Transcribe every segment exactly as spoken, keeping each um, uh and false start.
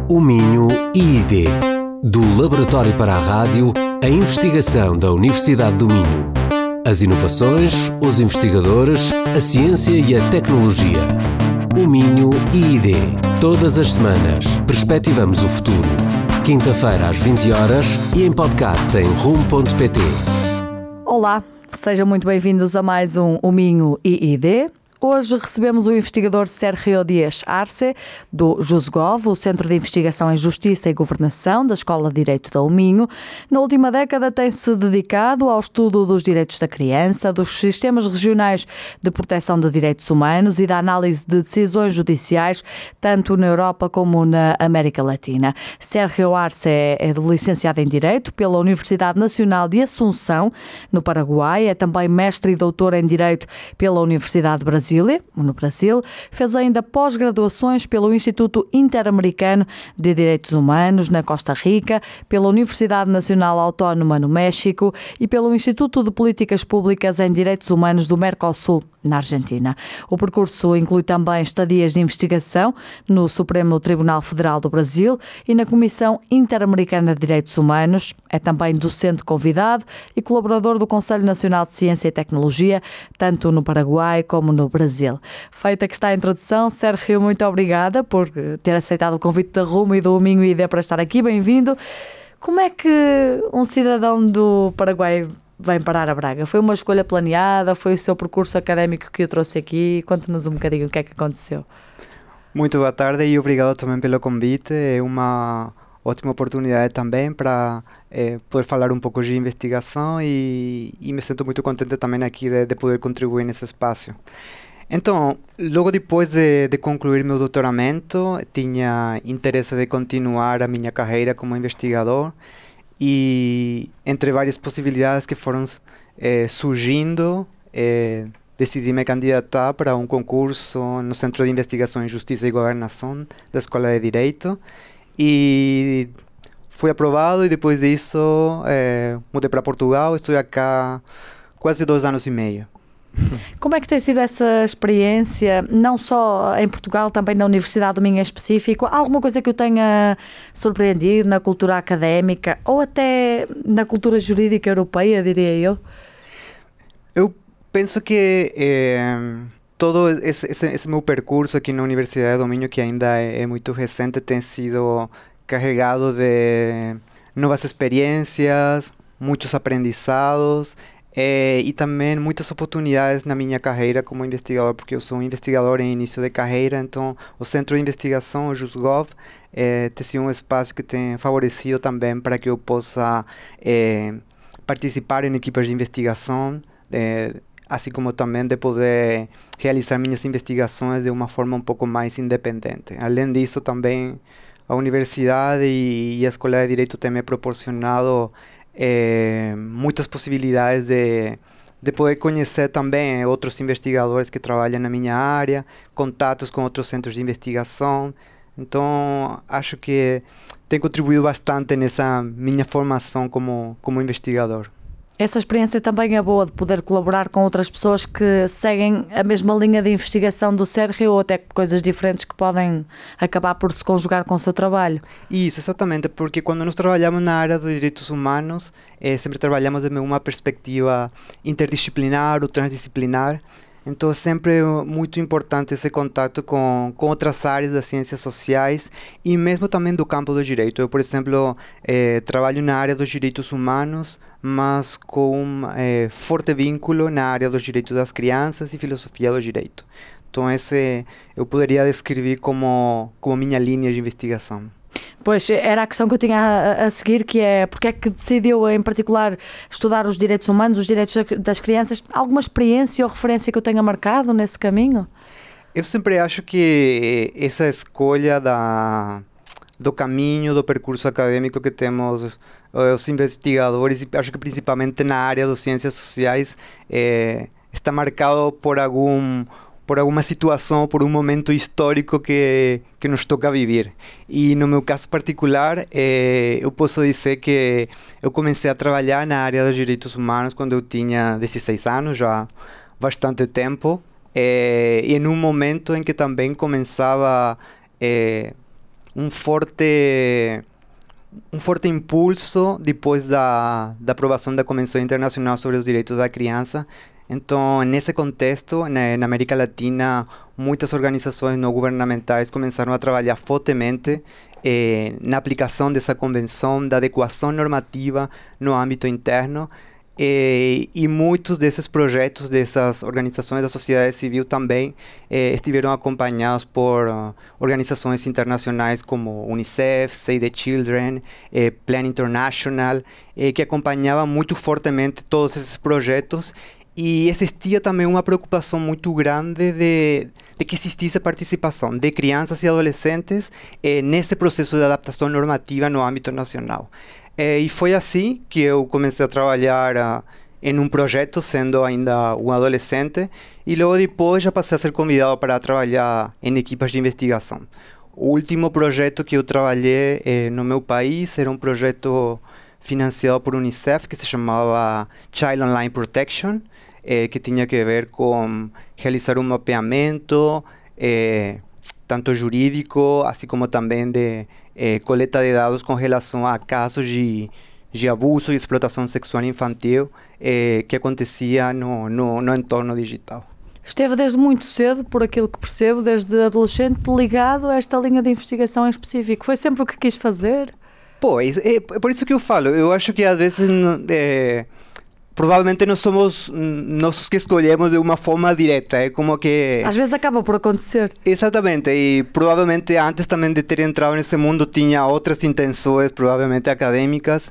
O Minho I I D, do Laboratório para a Rádio, a investigação da Universidade do Minho. As inovações, os investigadores, a ciência e a tecnologia. O Minho I I D. Todas as semanas, perspectivamos o futuro. Quinta-feira às vinte horas e em podcast em rum ponto pt. Olá, sejam muito bem-vindos a mais um O Minho I I D. Hoje recebemos o investigador Sérgio Dias Arce, do JUSGov, o Centro de Investigação em Justiça e Governação da Escola de Direito da Minho. Na última década tem-se dedicado ao estudo dos direitos da criança, dos sistemas regionais de proteção de direitos humanos e da análise de decisões judiciais, tanto na Europa como na América Latina. Sérgio Arce é licenciado em Direito pela Universidade Nacional de Assunção, no Paraguai. É também mestre e doutor em Direito pela Universidade de Brasília, no Brasil. Fez ainda pós-graduações pelo Instituto Interamericano de Direitos Humanos, na Costa Rica, pela Universidade Nacional Autónoma, no México, e pelo Instituto de Políticas Públicas em Direitos Humanos do Mercosul, na Argentina. O percurso inclui também estadias de investigação no Supremo Tribunal Federal do Brasil e na Comissão Interamericana de Direitos Humanos. É também docente convidado e colaborador do Conselho Nacional de Ciência e Tecnologia, tanto no Paraguai como no Brasil. Feita que está a introdução, Sérgio, muito obrigada por ter aceitado o convite da Rumo e do Minho I I D para estar aqui. Bem-vindo. Como é que um cidadão do Paraguai vem parar a Braga? Foi uma escolha planeada? Foi o seu percurso académico que o trouxe aqui? Conte-nos um bocadinho o que é que aconteceu. Muito boa tarde e obrigado também pelo convite. É uma ótima oportunidade também para eh, poder falar um pouco de investigação e, e me sinto muito contente também aqui de, de poder contribuir nesse espaço. Então, logo depois de, de concluir meu doutoramento, tinha interesse de continuar a minha carreira como investigador e entre várias possibilidades que foram eh, surgindo, eh, decidi me candidatar para um concurso no Centro de Investigação em Justiça e Governação da Escola de Direito e fui aprovado e depois disso eh, mudei para Portugal. Estou cá quase dois anos e meio. Como é que tem sido essa experiência, não só em Portugal, também na Universidade do Minho em específico? Há alguma coisa que o tenha surpreendido na cultura académica ou até na cultura jurídica europeia, diria eu? Eu penso que eh, todo esse, esse, esse meu percurso aqui na Universidade do Minho, que ainda é, é muito recente, tem sido carregado de novas experiências, muitos aprendizados eh, e também muitas oportunidades na minha carreira como investigador, porque eu sou um investigador em início de carreira. Então o Centro de Investigação, o JUSGov, eh, tem sido um espaço que tem favorecido também para que eu possa eh, participar em equipas de investigação, eh, assim como também de poder realizar minhas investigações de uma forma um pouco mais independente. Além disso, também a universidade e, e a Escola de Direito têm me proporcionado eh, muitas possibilidades de, de poder conhecer também outros investigadores que trabalham na minha área, contatos com outros centros de investigação. Então, acho que tem contribuído bastante nessa minha formação como, como investigador. Essa experiência também é boa de poder colaborar com outras pessoas que seguem a mesma linha de investigação do Sérgio ou até coisas diferentes que podem acabar por se conjugar com o seu trabalho. Isso, exatamente, porque quando nós trabalhamos na área dos direitos humanos, eh, sempre trabalhamos de uma perspectiva interdisciplinar ou transdisciplinar. Então é sempre muito importante esse contato com, com outras áreas das ciências sociais e mesmo também do campo do direito. Eu, por exemplo, eh, trabalho na área dos direitos humanos, mas com um eh, forte vínculo na área dos direitos das crianças e filosofia do direito. Então esse eu poderia descrever como, como minha linha de investigação. Pois, era a questão que eu tinha a, a seguir, que é porque é que decidiu em particular estudar os direitos humanos, os direitos das crianças? Alguma experiência ou referência que eu tenha marcado nesse caminho? Eu sempre acho que essa escolha da, do caminho, do percurso acadêmico que temos os investigadores, e acho que principalmente na área das ciências sociais, é, está marcado por algum por alguma situação, por um momento histórico que, que nos toca viver. E no meu caso particular, eh, eu posso dizer que eu comecei a trabalhar na área dos direitos humanos quando eu tinha dezesseis anos, já bastante tempo, eh, e em um momento em que também começava eh, um forte um forte impulso depois da, da aprovação da Convenção Internacional sobre os Direitos da Criança. Então, nesse contexto, na, na América Latina, muitas organizações não governamentais começaram a trabalhar fortemente eh, na aplicação dessa convenção, da adequação normativa no âmbito interno. Eh, e muitos desses projetos, dessas organizações da sociedade civil também eh, estiveram acompanhados por uh, organizações internacionais como Unicef, Save the Children, eh, Plan International, eh, que acompanhavam muito fortemente todos esses projetos. E existia também uma preocupação muito grande de, de que existisse participação de crianças e adolescentes eh, nesse processo de adaptação normativa no âmbito nacional. Eh, e foi assim que eu comecei a trabalhar uh, em um projeto, sendo ainda um adolescente, e logo depois já passei a ser convidado para trabalhar em equipas de investigação. O último projeto que eu trabalhei eh, no meu país era um projeto financiado por Unicef, que se chamava Child Online Protection, eh, que tinha que ver com realizar um mapeamento, eh, tanto jurídico, assim como também de eh, coleta de dados com relação a casos de, de abuso e explotação sexual infantil eh, que acontecia no, no, no entorno digital. Esteve desde muito cedo, por aquilo que percebo, desde adolescente, ligado a esta linha de investigação em específico. Foi sempre o que quis fazer? Pô, é, é por isso que eu falo. Eu acho que às vezes... É, provavelmente não somos nós que escolhemos de uma forma direta, é como que... Às vezes acaba por acontecer. Exatamente, e provavelmente antes também de ter entrado nesse mundo tinha outras intenções, provavelmente acadêmicas,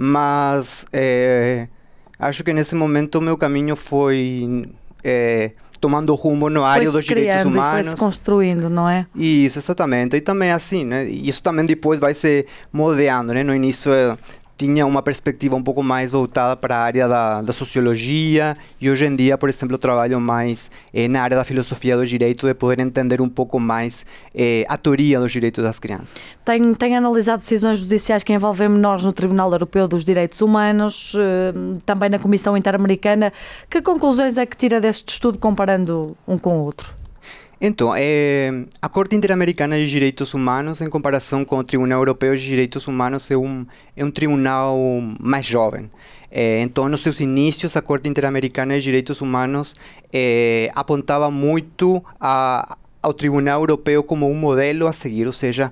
mas é, acho que nesse momento o meu caminho foi é, tomando rumo na área dos direitos humanos. Foi se construindo, não é? Isso, exatamente, e também assim, né? E isso também depois vai se moldeando, né? No início... É, tinha uma perspectiva um pouco mais voltada para a área da, da sociologia e hoje em dia, por exemplo, eu trabalho mais eh, na área da filosofia do direito, de poder entender um pouco mais eh, a teoria dos direitos das crianças. Tem, tem analisado decisões judiciais que envolvem menores no Tribunal Europeu dos Direitos Humanos, eh, também na Comissão Interamericana. Que conclusões é que tira deste estudo comparando um com o outro? Então, é, a Corte Interamericana de Direitos Humanos, em comparação com o Tribunal Europeu de Direitos Humanos, é um, é um tribunal mais jovem. É, então, nos seus inícios, a Corte Interamericana de Direitos Humanos é, apontava muito a, ao Tribunal Europeu como um modelo a seguir, ou seja,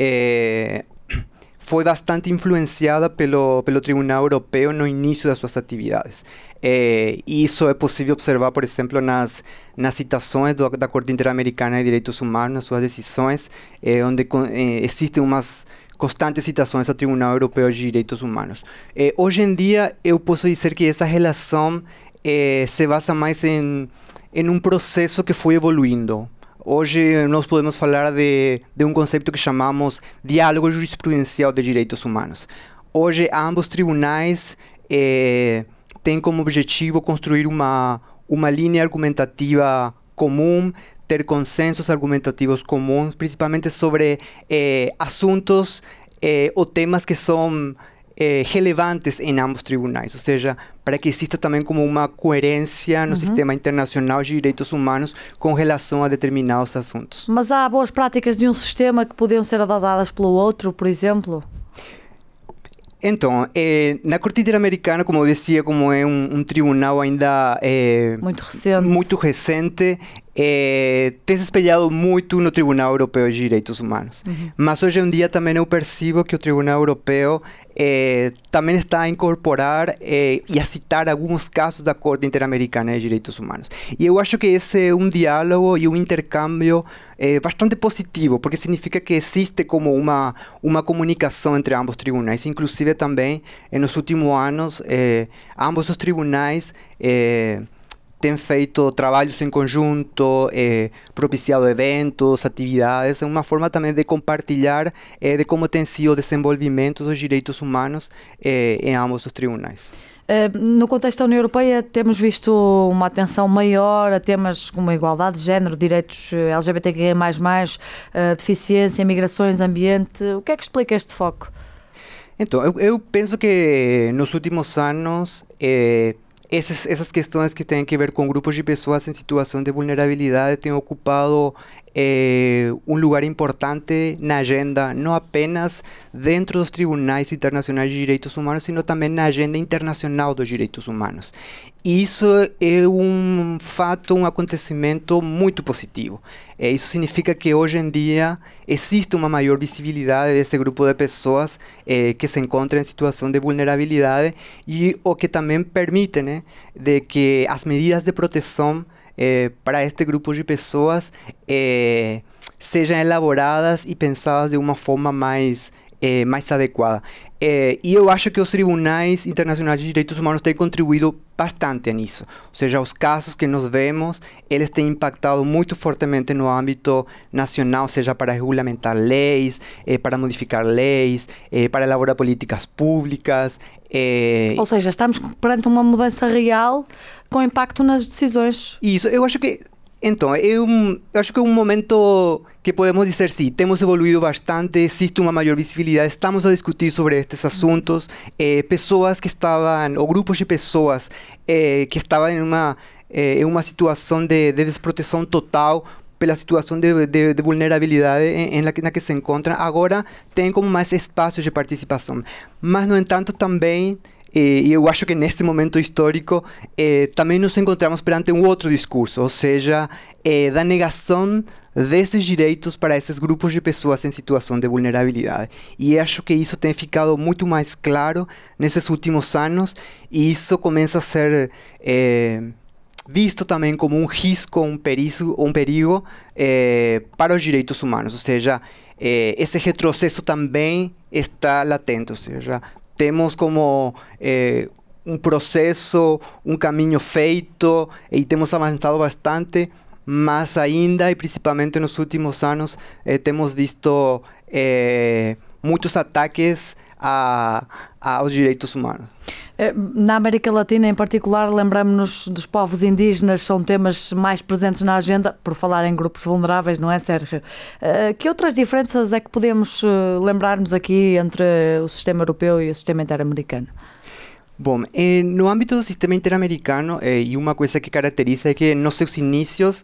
é, foi bastante influenciada pelo, pelo Tribunal Europeu no início das suas atividades. É, e isso é possível observar, por exemplo, nas, nas citações do, da Corte Interamericana de Direitos Humanos, nas suas decisões, é, onde é, existem umas constantes citações ao Tribunal Europeu de Direitos Humanos. É, hoje em dia, eu posso dizer que essa relação é, se basa mais em, em um processo que foi evoluindo. Hoje nós podemos falar de, de um conceito que chamamos diálogo jurisprudencial de direitos humanos. Hoje, ambos tribunais é, têm como objetivo construir uma, uma linha argumentativa comum, ter consensos argumentativos comuns, principalmente sobre eh, assuntos eh, ou temas que são eh, relevantes em ambos tribunais, ou seja, para que exista também como uma coerência no uhum. sistema internacional de direitos humanos com relação a determinados assuntos. Mas há boas práticas de um sistema que podiam ser adotadas pelo outro, por exemplo? Então, eh, na Corte Interamericana, como eu dizia, como é um, um tribunal ainda eh, muito recente, muito recente eh, tem se espelhado muito no Tribunal Europeu de Direitos Humanos. Uhum. Mas hoje em dia também eu percebo que o Tribunal Europeu eh, também está a incorporar eh, e a citar alguns casos da Corte Interamericana de Direitos Humanos. E eu acho que esse é um diálogo e um intercâmbio eh, bastante positivo, porque significa que existe como uma, uma comunicação entre ambos tribunais. Inclusive também, eh, nos últimos anos, eh, ambos os tribunais eh, têm feito trabalhos em conjunto, eh, propiciado eventos, atividades, é uma forma também de compartilhar eh, de como tem sido o desenvolvimento dos direitos humanos eh, em ambos os tribunais. No contexto da União Europeia temos visto uma atenção maior a temas como a igualdade de género, direitos L G B T Q mais mais, deficiência, migrações, ambiente. O que é que explica este foco? Então, eu, eu penso que nos últimos anos eh, essas, essas questões que têm a ver com grupos de pessoas em situação de vulnerabilidade têm ocupado é, um lugar importante na agenda, não apenas dentro dos tribunais internacionais de direitos humanos, sino também na agenda internacional dos direitos humanos. Isso é um fato, um acontecimento muito positivo. É, isso significa que hoje em dia existe uma maior visibilidade desse grupo de pessoas é, que se encontram em situação de vulnerabilidade e o que também permite, né, de que as medidas de proteção eh, para este grupo de pessoas eh, sejam elaboradas e pensadas de uma forma mais, eh, mais adequada. Eh, e eu acho que os tribunais internacionais de direitos humanos têm contribuído bastante nisso. Ou seja, os casos que nós vemos, eles têm impactado muito fortemente no âmbito nacional, seja para regulamentar leis, eh, para modificar leis, eh, para elaborar políticas públicas. Eh... Ou seja, estamos perante uma mudança real com impacto nas decisões. Isso, eu acho que Então, é um, eu acho que é um momento que podemos dizer, sim, temos evoluído bastante, existe uma maior visibilidade, estamos a discutir sobre estes assuntos, eh, pessoas que estavam, ou grupos de pessoas eh, que estavam em uma, eh, em uma situação de, de desproteção total, pela situação de, de, de vulnerabilidade em, em la que, na que se encontram, agora tem como mais espaços de participação. Mas, no entanto, também... E eu acho que neste momento histórico eh, também nos encontramos perante um outro discurso, ou seja, eh, da negação desses direitos para esses grupos de pessoas em situação de vulnerabilidade. E acho que isso tem ficado muito mais claro nesses últimos anos e isso começa a ser eh, visto também como um risco, um perigo, um perigo eh, para os direitos humanos. Ou seja, eh, esse retrocesso também está latente, ou seja, temos como eh, um processo, um caminho feito e temos avançado bastante, mas ainda e principalmente nos últimos anos eh, temos visto eh, muitos ataques a, a, aos direitos humanos. Na América Latina, em particular, lembramos-nos dos povos indígenas, são temas mais presentes na agenda, por falar em grupos vulneráveis, não é, Sérgio? Que outras diferenças é que podemos lembrar-nos aqui entre o sistema europeu e o sistema interamericano? Bom, eh, no âmbito do sistema interamericano, eh, e uma coisa que caracteriza é que nos seus inícios,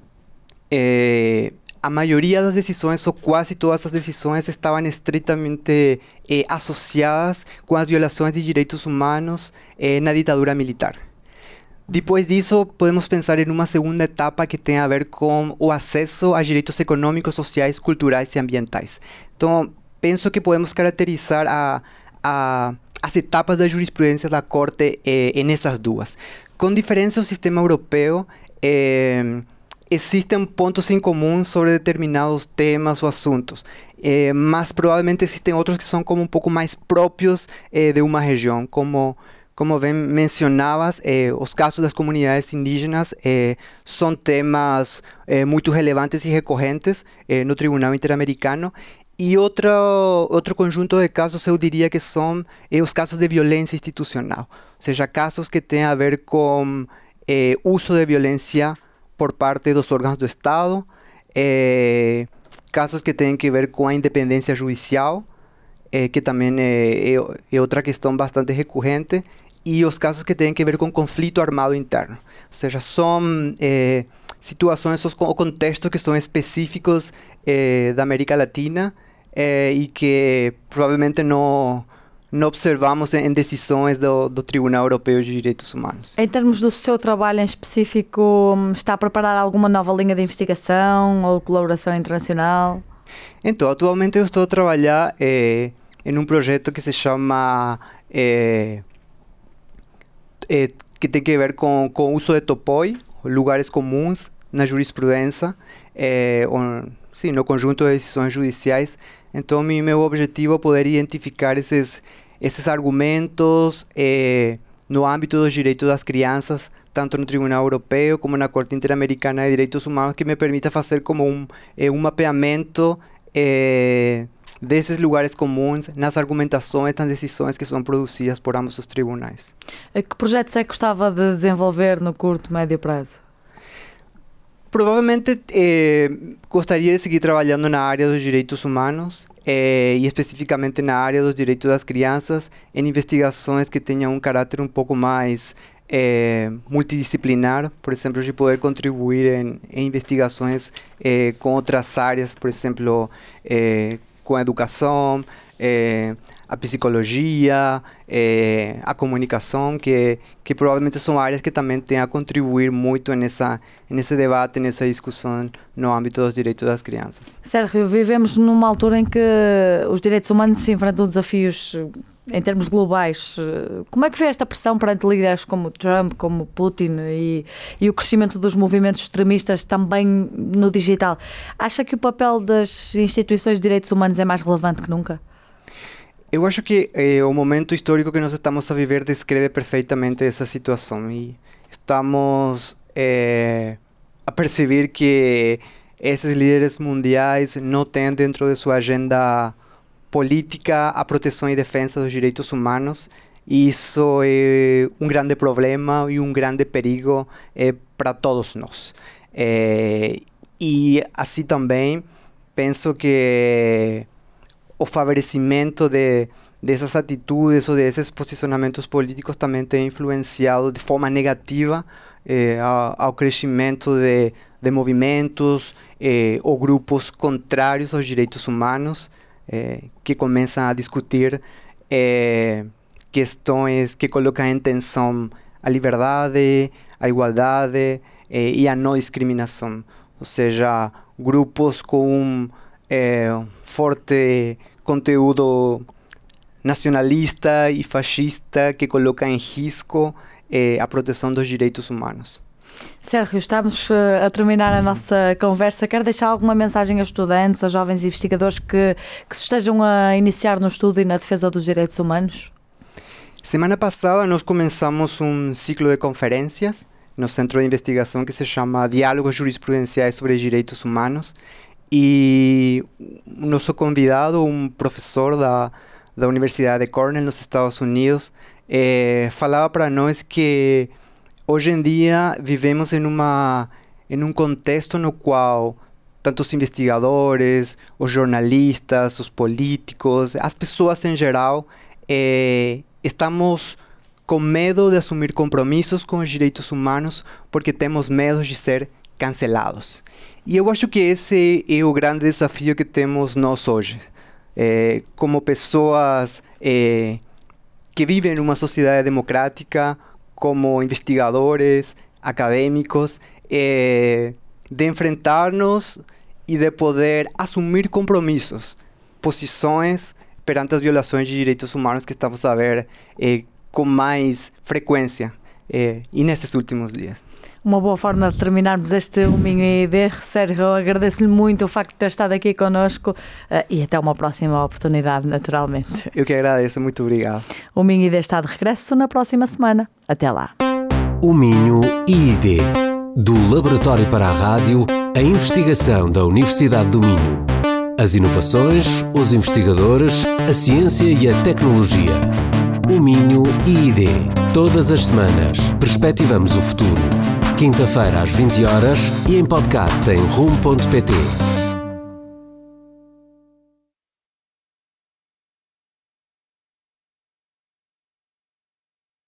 eh, a maioria das decisões, ou quase todas as decisões, estavam estritamente eh, associadas com as violações de direitos humanos eh, na ditadura militar. Depois disso, podemos pensar em uma segunda etapa que tem a ver com o acesso a direitos econômicos, sociais, culturais e ambientais. Então, penso que podemos caracterizar a, a, as etapas da jurisprudência da Corte eh, nessas duas. Com diferença, o sistema europeu... Eh, Existem pontos em comum sobre determinados temas ou assuntos, eh, mas provavelmente existem outros que são como um pouco mais próprios eh, de uma região. Como, como bem mencionavas, eh, os casos das comunidades indígenas eh, são temas eh, muito relevantes e recorrentes eh, no Tribunal Interamericano. E outro, outro conjunto de casos eu diria que são eh, os casos de violência institucional, ou seja, casos que têm a ver com eh, uso de violência por parte dos órgãos do Estado, eh, casos que têm que ver com a independência judicial, eh, que também é, é, é outra questão bastante recorrente, e os casos que têm que ver com conflito armado interno. Ou seja, são eh, situações ou contextos que são específicos eh, da América Latina eh, e que provavelmente não... não observamos em decisões do, do Tribunal Europeu de Direitos Humanos. Em termos do seu trabalho em específico, está a preparar alguma nova linha de investigação ou colaboração internacional? Então, atualmente eu estou a trabalhar eh, em um projeto que se chama... Eh, eh, que tem que ver com, com o uso de topoi, lugares comuns na jurisprudência, eh, ou, sim, no conjunto de decisões judiciais. Então, meu objetivo é poder identificar esses, esses argumentos eh, no âmbito dos direitos das crianças, tanto no Tribunal Europeu como na Corte Interamericana de Direitos Humanos, que me permita fazer como um, eh, um mapeamento eh, desses lugares comuns nas argumentações, nas decisões que são produzidas por ambos os tribunais. Que projetos é que gostava de desenvolver no curto, médio prazo? Provavelmente eh, gostaria de seguir trabalhando na área dos direitos humanos eh, e especificamente na área dos direitos das crianças, em investigações que tenham um caráter um pouco mais é, multidisciplinar, por exemplo, de poder contribuir em, em investigações é, com outras áreas, por exemplo, é, com a educação, é, a psicologia, é, a comunicação, que, que provavelmente são áreas que também têm a contribuir muito nessa, nesse debate, nessa discussão no âmbito dos direitos das crianças. Sérgio, vivemos numa altura em que os direitos humanos se enfrentam desafios em termos globais. Como é que vê esta pressão perante líderes como Trump, como Putin e, e o crescimento dos movimentos extremistas também no digital? Acha que o papel das instituições de direitos humanos é mais relevante que nunca? Eu acho que eh, o momento histórico que nós estamos a viver descreve perfeitamente essa situação e estamos eh, a perceber que esses líderes mundiais não têm dentro de sua agenda política a proteção e defesa dos direitos humanos, e isso é um grande problema e um grande perigo eh, para todos nós. Eh, e assim também penso que o favorecimento de, dessas atitudes ou desses posicionamentos políticos também tem influenciado de forma negativa eh, ao, ao crescimento de, de movimentos eh, ou grupos contrários aos direitos humanos, eh, que começam a discutir eh, questões que colocam em tensão a liberdade, a igualdade eh, e a não discriminação. Ou seja, grupos com um eh, forte conteúdo nacionalista e fascista que coloca em risco eh, a proteção dos direitos humanos. Sérgio, estamos uh, a terminar a nossa conversa. Quer deixar alguma mensagem a estudantes, a jovens investigadores que, que se estejam a iniciar no estudo e na defesa dos direitos humanos? Semana passada nós começamos um ciclo de conferências no Centro de Investigação que se chama Diálogos Jurisprudenciais sobre Direitos Humanos. E o nosso convidado, um professor da, da Universidade de Cornell, nos Estados Unidos, eh, falava para nós que hoje em dia vivemos em, uma, em um contexto no qual tanto os investigadores, os jornalistas, os políticos, as pessoas em geral, eh, estamos com medo de assumir compromissos com os direitos humanos porque temos medo de ser cancelados. E eu acho que esse é o grande desafio que temos nós hoje. É, como pessoas é, que vivem numa sociedade democrática, como investigadores, acadêmicos, é, de enfrentar-nos e de poder assumir compromissos, posições perante as violações de direitos humanos que estamos a ver é, com mais frequência é, e nesses últimos dias. Uma boa forma de terminarmos este U Minho I D. Sérgio, agradeço-lhe muito o facto de ter estado aqui connosco uh, e até uma próxima oportunidade, naturalmente. Eu que agradeço, muito obrigado. O Minho I D está de regresso na próxima semana. Até lá. O Minho I D, do Laboratório para a Rádio, a investigação da Universidade do Minho. As inovações, os investigadores, a ciência e a tecnologia. O Minho I D. Todas as semanas, perspectivamos o futuro. Quinta-feira às vinte horas e em podcast em rum ponto pt.